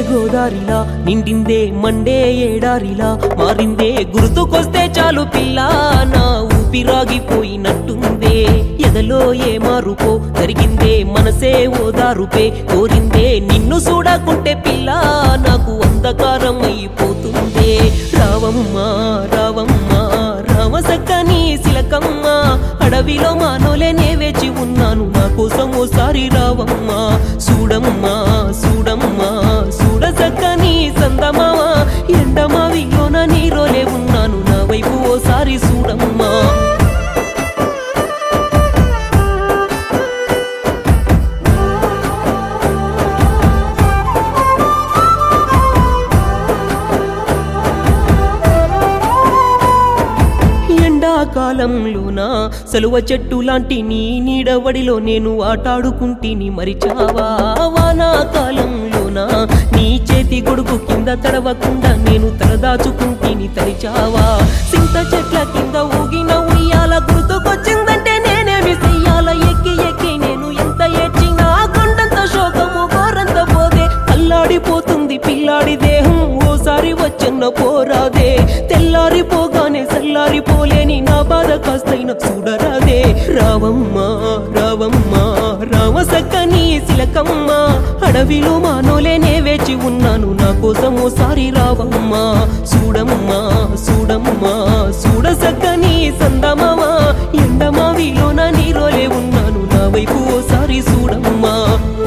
గోదారిలా నిండిందే Monday ఏడారిలా మారిందే గుర్తుకొస్తే చాలు పిల్ల నా ఊపిరాగిపోయినట్టుందే ఎదలో ఏ మారుపో జరిగిందే మనసే ఓదారుపే కోరిందే నిన్ను చూడకుంటే పిల్ల నాకు అంధకారం అయిపోతుందే రావమ్మా రావమ్మా రామసక్కని శిలకమ్మ అడవిలో మానోలేనే వేచి ఉన్నాను నా కోసం ఓసారి రావమ్మా చూడమ్మా చూడమ్మా చూడసక్కని సందమావా ఎండమావిలోన నీరోలే ఉన్నాను నా వైపు ఓసారి చూడమ్మా కాలంలోనా సలువ చెట్టు లాంటి నీ నీడవడిలో నేను ఆటాడుకుంటిని మరిచావా వానాకాలంలోనా నీ చేతి గొడుగు కింద తడవకుండా నేను తలదాచుకుంటిని తరిచావా సింత చెట్ల కింద ఊగిన ఉయ్యాల గుర్తుకొచ్చిందంటే నేనేమి చెయ్యాల ఎక్కి ఎక్కి నేను ఎంత ఏడ్చినా కొండంత శోకము గోరంత పోదే అల్లాడిపోతుంది పిల్లాడి దేహం ఓసారి వచ్చన్న పోరాదే తెల్లారిపోగానే సల్లారిపోలేని నా బాధ కాస్తైనా చూడరాదే రావమ్మా రావమ్మా రామసక్కని శిలకమ్మ అడవిలో మానోలేనే వేచి ఉన్నాను నా కోసం ఓసారి రావమ్మా చూడమ్మా చూడమ్మా చూడసక్కని సందమావా ఎండమావిలోన నీరోలే ఉన్నాను నా వైపు ఓసారి చూడమ్మా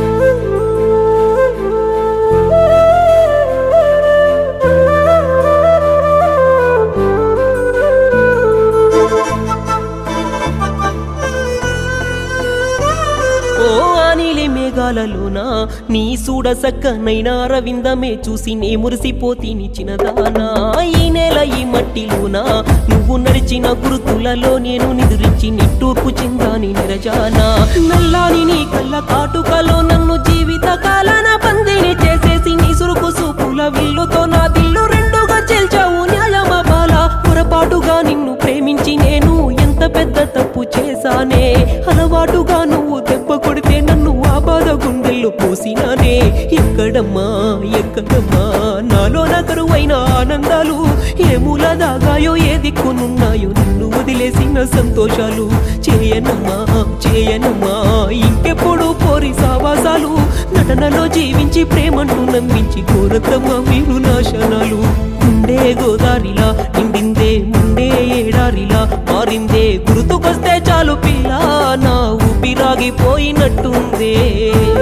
మేఘాలలోనా నీ చూడసక్కనైనా రవిందమే చూసి నే మురిసిపోతీని చిన్నదానా ఈ నేల ఈ మట్టిలోనా నువ్వు నడిచిన గుర్తులలో నేను నిదురించి నిట్టూర్పు చిందాని నిరజానా నల్లాని నీ కళ్ళ కాటుకలో నన్ను జీవిత కాలాన పందిని చేసేసి నీ సురుకు సూపుల విల్లుతో నా దిల్లు రెండుగా చెల్చావు న్యాయమా బాల పొరపాటుగా నిన్ను ప్రేమించి నేను ఎంత పెద్ద తప్పు చేశానే అలవాటుగా నువ్వు దెబ్బ కొడితే నన్ను ఆ బాధ గుండెల్లో పోసినానే ఎక్కడమ్మా ఎక్కడమ్మా నాలో కరువైన ఆనందాలు ఏ మూల దాగాయో ఏ దిక్కునున్నాయో నిన్ను వదిలేసిన సంతోషాలు చేయనమ్మా చేయనమ్మా ఇంకెప్పుడు పోరి సావాసాలు నటనలో జీవించి ప్రేమంటూ నమ్మించి కోరతమ్మా మీరు నాశనాలు ఉండే గోదారిలా నిండిందే ముండే ఏడారిలా మారిందే గుర్తుకొస్తే చాలు పిల్ల నా ఊపిరాగిపోయినట్టుందే